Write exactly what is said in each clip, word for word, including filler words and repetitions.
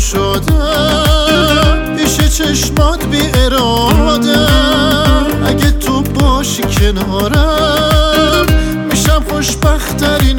شدم پیش چشمات بی اراده. اگه تو باشی کنارم میشم خوشبخت‌ترین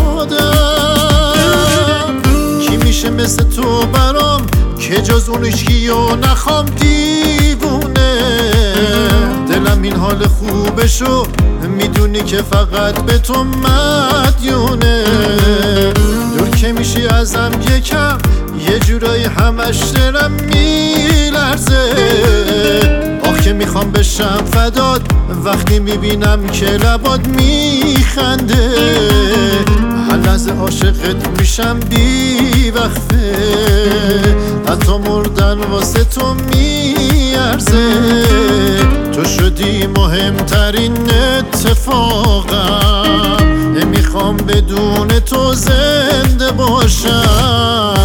آدم. کی میشه مثل تو برام که جز اون هیچکیو نخوام دیوونه. دلم این حال خوبشو میدونی که فقط به تو مدیونه. دور که میشی ازم یکم یه جورایی همش دلم میلرزه. آخ که میخوام بشم فدات وقتی میبینم که لبات میخنده. هر لحظه عاشقت میشم بی وقفه. حتی مردن واسه تو میارزه. تو شدی مهمترین اتفاقم. نمیخوام بدون تو زنده باشم.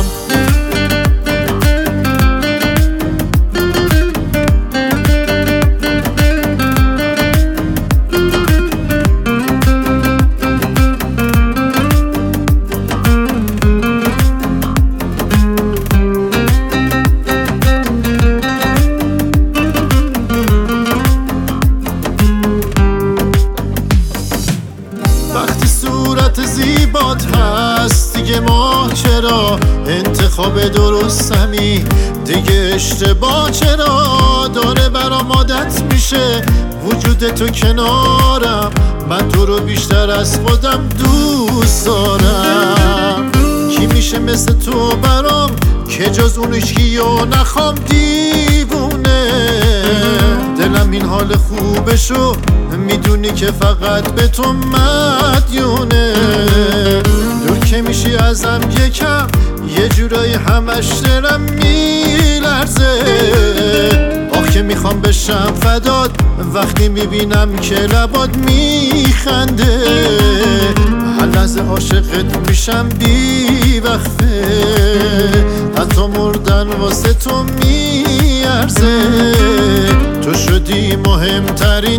زیبات هست دیگه ما چرا انتخاب درستمی دیگه اشتباه چرا داره برام عادت میشه وجود تو کنارم. من تو رو بیشتر از خودم دوست دارم. کی میشه مثل تو برام که جز اون هیچکیو نخوام دیوونه. دلم این حال خوبشو میدونی که فقط به تو مدیونه. دور که میشی ازم یکم یه جورایی همش دلم میلرزه. آخ که میخوام بشم فدات وقتی میبینم که لبات میخنده. هر لحظه عاشقت میشم بی وقفه. حتی مردن واسه تو میارزه. تو شدی مهمترین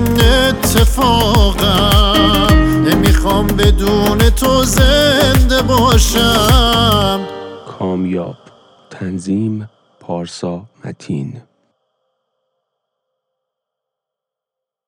اتفاقم. نمیخوام بدون تو زنده باشم. کامیاب. تنظیم پارسا متین.